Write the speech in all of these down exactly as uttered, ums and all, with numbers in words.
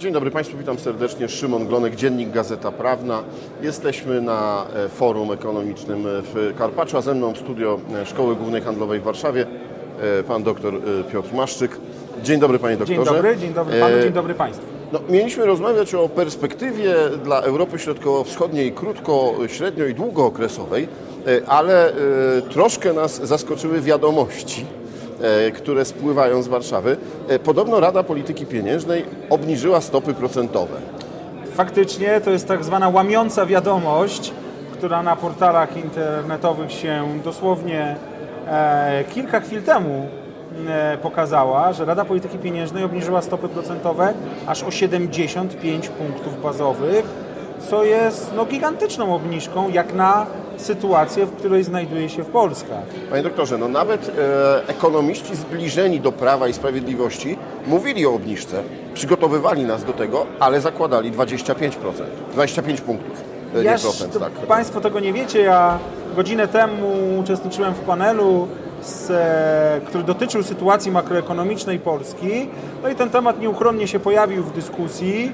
Dzień dobry Państwu, witam serdecznie. Szymon Glonek, Dziennik Gazeta Prawna. Jesteśmy na forum ekonomicznym w Karpaczu, a ze mną w studio Szkoły Głównej Handlowej w Warszawie pan doktor Piotr Maszczyk. Dzień dobry panie doktorze. Dzień dobry, dzień dobry panu, dzień dobry państwu. No, mieliśmy rozmawiać o perspektywie dla Europy Środkowo-Wschodniej krótko, średnio i długookresowej, ale troszkę nas zaskoczyły wiadomości, które spływają z Warszawy. Podobno Rada Polityki Pieniężnej obniżyła stopy procentowe. Faktycznie to jest tak zwana łamiąca wiadomość, która na portalach internetowych się dosłownie e, kilka chwil temu e, pokazała, że Rada Polityki Pieniężnej obniżyła stopy procentowe aż o siedemdziesiąt pięć punktów bazowych, co jest no, gigantyczną obniżką jak na sytuację, w której znajduje się Polska. Panie doktorze, no nawet e, ekonomiści zbliżeni do Prawa i Sprawiedliwości mówili o obniżce, przygotowywali nas do tego, ale zakładali dwadzieścia pięć procent, dwadzieścia pięć punktów, e, Ja, nie procent. to Tak. Państwo tego nie wiecie, ja godzinę temu uczestniczyłem w panelu, z, e, który dotyczył sytuacji makroekonomicznej Polski, no i ten temat nieuchronnie się pojawił w dyskusji.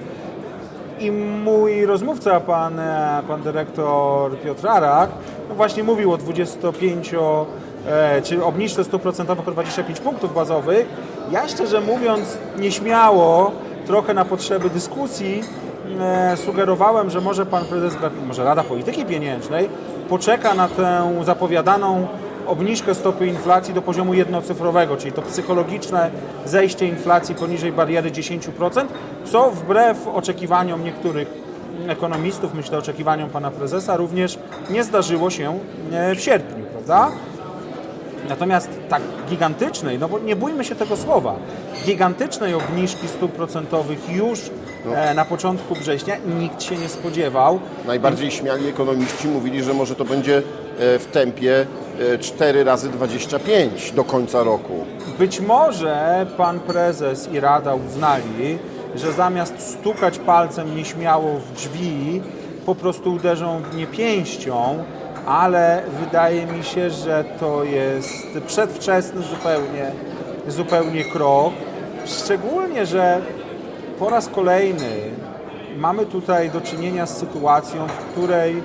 I mój rozmówca, pan, pan dyrektor Piotr Arak, no właśnie mówił o dwudziestu pięciu, e, czy obniżce stóp procentowych o dwadzieścia pięć punktów bazowych. Ja szczerze mówiąc nieśmiało, trochę na potrzeby dyskusji, e, sugerowałem, że może pan prezes, może Rada Polityki Pieniężnej poczeka na tę zapowiadaną obniżkę stopy inflacji do poziomu jednocyfrowego, czyli to psychologiczne zejście inflacji poniżej bariery dziesięć procent, co wbrew oczekiwaniom niektórych ekonomistów, myślę oczekiwaniom pana prezesa, również nie zdarzyło się w sierpniu, prawda? Natomiast tak gigantycznej, no bo nie bójmy się tego słowa, gigantycznej obniżki stóp procentowych już no. na początku września nikt się nie spodziewał. Najbardziej śmiali ekonomiści mówili, że może to będzie w tempie cztery razy dwadzieścia pięć do końca roku. Być może pan prezes i Rada uznali, że zamiast stukać palcem nieśmiało w drzwi, po prostu uderzą w nie pięścią, ale wydaje mi się, że to jest przedwczesny zupełnie, zupełnie krok. Szczególnie, że po raz kolejny mamy tutaj do czynienia z sytuacją, w której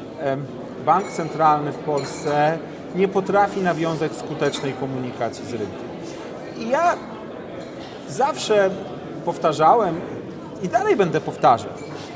bank centralny w Polsce nie potrafi nawiązać skutecznej komunikacji z rynkiem. I ja zawsze powtarzałem i dalej będę powtarzał,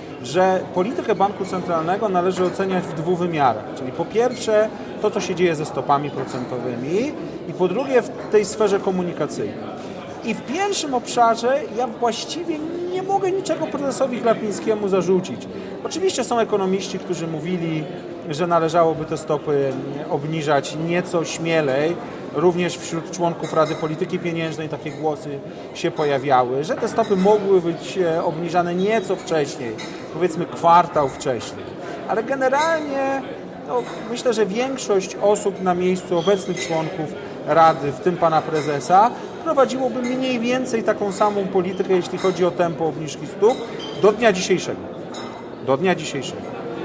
że politykę banku centralnego należy oceniać w dwóch wymiarach. Czyli po pierwsze to, co się dzieje ze stopami procentowymi i po drugie w tej sferze komunikacyjnej. I w pierwszym obszarze ja właściwie nie mogę niczego prezesowi Glapińskiemu zarzucić. Oczywiście są ekonomiści, którzy mówili, że należałoby te stopy obniżać nieco śmielej. Również wśród członków Rady Polityki Pieniężnej takie głosy się pojawiały, że te stopy mogły być obniżane nieco wcześniej, powiedzmy kwartał wcześniej. Ale generalnie no, myślę, że większość osób na miejscu, obecnych członków Rady, w tym pana prezesa, prowadziłoby mniej więcej taką samą politykę, jeśli chodzi o tempo obniżki stóp do dnia dzisiejszego. Do dnia dzisiejszego.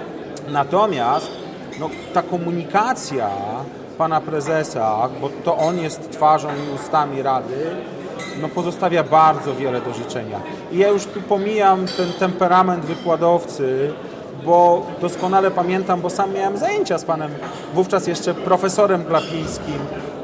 Natomiast no, ta komunikacja pana prezesa, bo to on jest twarzą i ustami Rady, no, pozostawia bardzo wiele do życzenia. I ja już tu pomijam ten temperament wykładowcy, bo doskonale pamiętam, bo sam miałem zajęcia z panem wówczas jeszcze profesorem Glapińskim.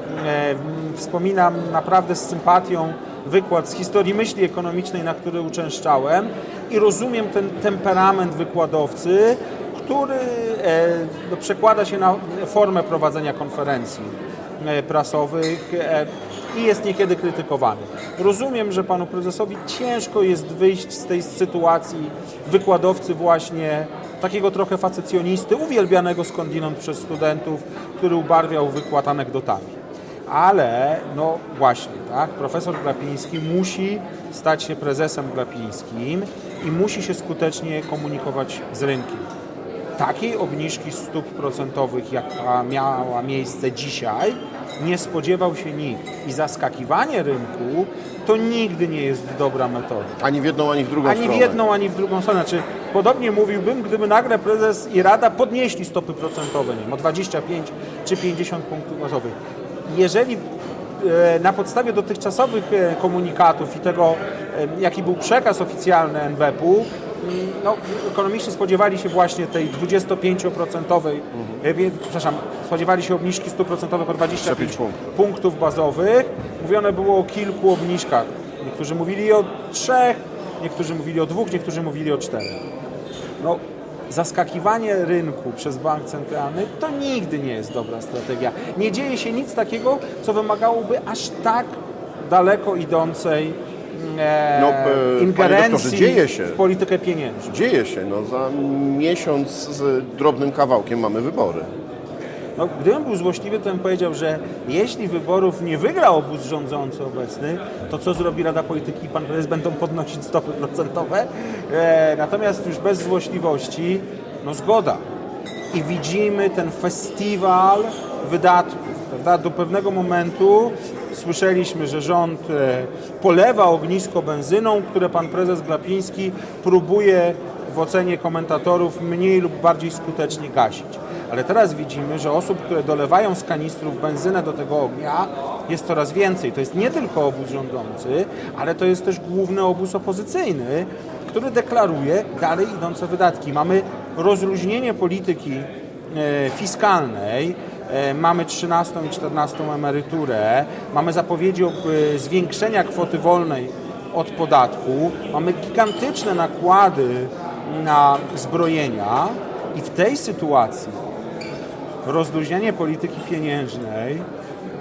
E, wspominam naprawdę z sympatią wykład z historii myśli ekonomicznej, na który uczęszczałem i rozumiem ten temperament wykładowcy, który e, no, przekłada się na formę prowadzenia konferencji e, prasowych e, i jest niekiedy krytykowany. Rozumiem, że panu prezesowi ciężko jest wyjść z tej sytuacji wykładowcy właśnie takiego trochę facecjonisty, uwielbianego skądinąd przez studentów, który ubarwiał wykład anegdotami. Ale no właśnie, tak, profesor Glapiński musi stać się prezesem Glapińskim i musi się skutecznie komunikować z rynkiem. Takiej obniżki stóp procentowych, jaka miała miejsce dzisiaj, nie spodziewał się nikt. I zaskakiwanie rynku to nigdy nie jest dobra metoda. Ani w jedną, ani w drugą ani stronę. Ani w jedną, ani w drugą stronę. Znaczy, podobnie mówiłbym, gdyby nagle prezes i Rada podnieśli stopy procentowe, nie wiem, o dwadzieścia pięć czy pięćdziesiąt punktów bazowych. Jeżeli na podstawie dotychczasowych komunikatów i tego, jaki był przekaz oficjalny N B P-u, no, ekonomiści spodziewali się właśnie tej dwudziestopięcioprocentowej, mhm. przepraszam, spodziewali się obniżki stóp procentowych o dwadzieścia pięć punktów bazowych. Mówione było o kilku obniżkach. Niektórzy mówili o trzech, niektórzy mówili o dwóch, niektórzy mówili o czterech. No, zaskakiwanie rynku przez bank centralny to nigdy nie jest dobra strategia. Nie dzieje się nic takiego, co wymagałoby aż tak daleko idącej e, no, e, ingerencji dzieje się. w politykę pieniężną. Dzieje się. No, za miesiąc z drobnym kawałkiem mamy wybory. No, gdybym był złośliwy, to bym powiedział, że jeśli wyborów nie wygra obóz rządzący obecny, to co zrobi Rada Polityki i pan prezes? Będą podnosić stopy procentowe. E, natomiast już bez złośliwości, no zgoda. I widzimy ten festiwal wydatków. Prawda? Do pewnego momentu słyszeliśmy, że rząd e, polewa ognisko benzyną, które pan prezes Glapiński próbuje w ocenie komentatorów mniej lub bardziej skutecznie gasić. Ale teraz widzimy, że osób, które dolewają z kanistrów benzynę do tego ognia, jest coraz więcej. To jest nie tylko obóz rządzący, ale to jest też główny obóz opozycyjny, który deklaruje dalej idące wydatki. Mamy rozluźnienie polityki e, fiskalnej, e, mamy trzynastą i czternastą emeryturę, mamy zapowiedzi o e, zwiększenia kwoty wolnej od podatku, mamy gigantyczne nakłady na zbrojenia i w tej sytuacji rozluźnienie polityki pieniężnej, e,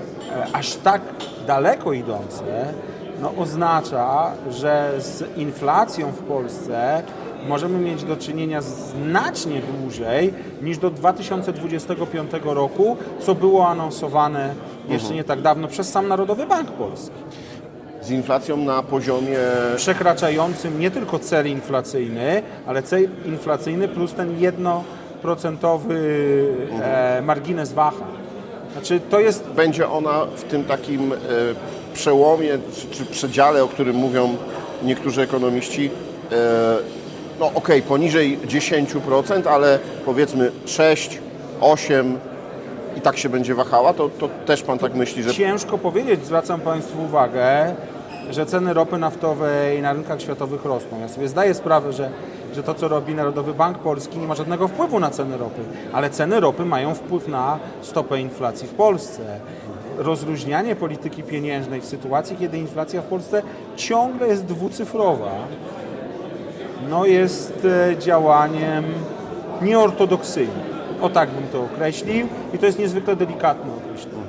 aż tak daleko idące, no, oznacza, że z inflacją w Polsce możemy mieć do czynienia znacznie dłużej niż do dwa tysiące dwudziestego piątego roku, co było anonsowane jeszcze mhm. nie tak dawno przez sam Narodowy Bank Polski. Z inflacją na poziomie przekraczającym nie tylko cel inflacyjny, ale cel inflacyjny plus ten jedno procentowy e, margines wahań. Znaczy to jest... Będzie ona w tym takim e, przełomie czy, czy przedziale, o którym mówią niektórzy ekonomiści, e, no okej, okay, poniżej dziesięć procent, ale powiedzmy sześć, osiem i tak się będzie wahała, to, to też pan tak myśli, że... Ciężko powiedzieć, zwracam państwu uwagę, że ceny ropy naftowej na rynkach światowych rosną. Ja sobie zdaję sprawę, że że to, co robi Narodowy Bank Polski, nie ma żadnego wpływu na ceny ropy, ale ceny ropy mają wpływ na stopę inflacji w Polsce. Rozluźnianie polityki pieniężnej w sytuacji, kiedy inflacja w Polsce ciągle jest dwucyfrowa, no jest działaniem nieortodoksyjnym. O tak bym to określił i to jest niezwykle delikatne określenie.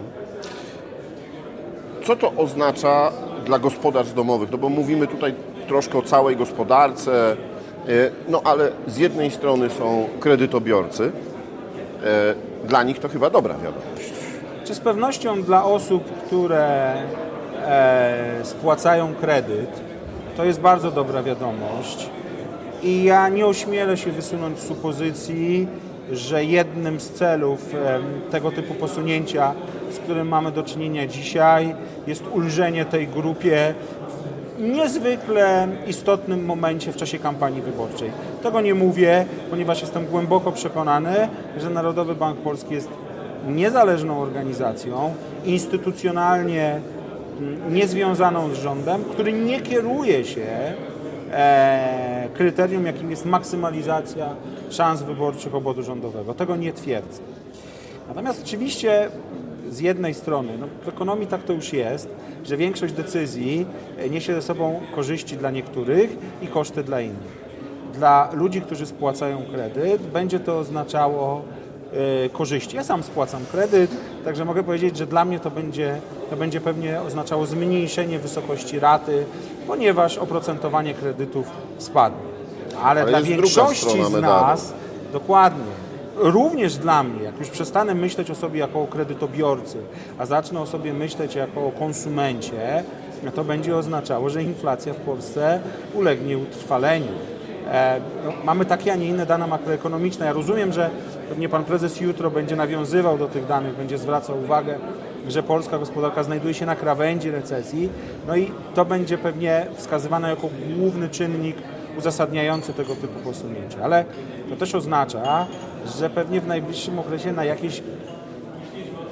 Co to oznacza dla gospodarstw domowych? No bo mówimy tutaj troszkę o całej gospodarce, no ale z jednej strony są kredytobiorcy, dla nich to chyba dobra wiadomość. Czy z pewnością dla osób, które e, spłacają kredyt, to jest bardzo dobra wiadomość i ja nie ośmielę się wysunąć z supozycji, że jednym z celów e, tego typu posunięcia, z którym mamy do czynienia dzisiaj, jest ulżenie tej grupie niezwykle istotnym momencie w czasie kampanii wyborczej. Tego nie mówię, ponieważ jestem głęboko przekonany, że Narodowy Bank Polski jest niezależną organizacją, instytucjonalnie niezwiązaną z rządem, który nie kieruje się e, kryterium, jakim jest maksymalizacja szans wyborczych obozu rządowego. Tego nie twierdzę. Natomiast oczywiście z jednej strony, no w ekonomii tak to już jest, że większość decyzji niesie ze sobą korzyści dla niektórych i koszty dla innych. Dla ludzi, którzy spłacają kredyt, będzie to oznaczało y, korzyści. Ja sam spłacam kredyt, także mogę powiedzieć, że dla mnie to będzie, to będzie pewnie oznaczało zmniejszenie wysokości raty, ponieważ oprocentowanie kredytów spadnie. Ale, Ale dla większości z nas, dokładnie, również dla mnie, jak już przestanę myśleć o sobie jako o kredytobiorcy, a zacznę o sobie myśleć jako o konsumencie, to będzie oznaczało, że inflacja w Polsce ulegnie utrwaleniu. E, no, mamy takie, a nie inne dane makroekonomiczne. Ja rozumiem, że pewnie pan prezes jutro będzie nawiązywał do tych danych, będzie zwracał uwagę, że polska gospodarka znajduje się na krawędzi recesji, no i to będzie pewnie wskazywane jako główny czynnik uzasadniający tego typu posunięcie. Ale to też oznacza, że pewnie w najbliższym okresie na jakieś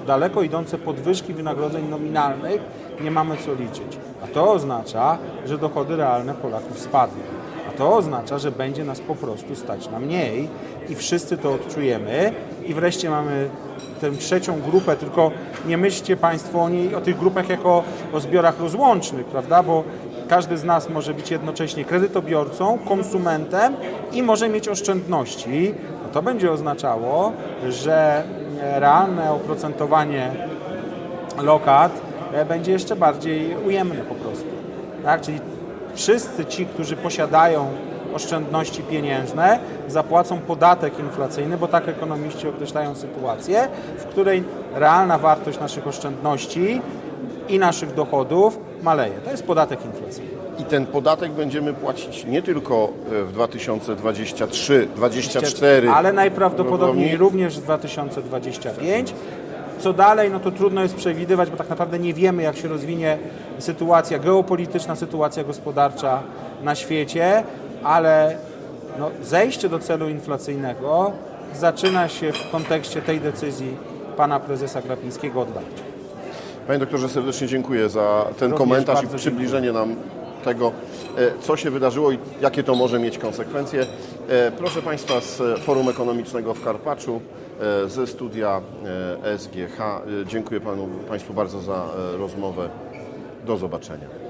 daleko idące podwyżki wynagrodzeń nominalnych nie mamy co liczyć. A to oznacza, że dochody realne Polaków spadły. A to oznacza, że będzie nas po prostu stać na mniej i wszyscy to odczujemy. I wreszcie mamy tę trzecią grupę, tylko nie myślcie Państwo o niej, o tych grupach jako o zbiorach rozłącznych, prawda? Bo każdy z nas może być jednocześnie kredytobiorcą, konsumentem i może mieć oszczędności. No to będzie oznaczało, że realne oprocentowanie lokat będzie jeszcze bardziej ujemne po prostu. Tak? Czyli wszyscy ci, którzy posiadają oszczędności pieniężne, zapłacą podatek inflacyjny, bo tak ekonomiści określają sytuację, w której realna wartość naszych oszczędności i naszych dochodów maleje. To jest podatek inflacyjny. I ten podatek będziemy płacić nie tylko w dwa tysiące dwudziestym trzecim dwudziestym czwartym, ale najprawdopodobniej również w dwa tysiące dwudziestym piątym. Co dalej, no to trudno jest przewidywać, bo tak naprawdę nie wiemy, jak się rozwinie sytuacja geopolityczna, sytuacja gospodarcza na świecie, ale no, zejście do celu inflacyjnego zaczyna się w kontekście tej decyzji pana prezesa Glapińskiego od lat. Panie doktorze, serdecznie dziękuję za ten Również komentarz i bardzo przybliżenie nam tego, co się wydarzyło i jakie to może mieć konsekwencje. Proszę Państwa, z Forum Ekonomicznego w Karpaczu, ze studia S G H. Dziękuję Panu, Państwu bardzo za rozmowę. Do zobaczenia.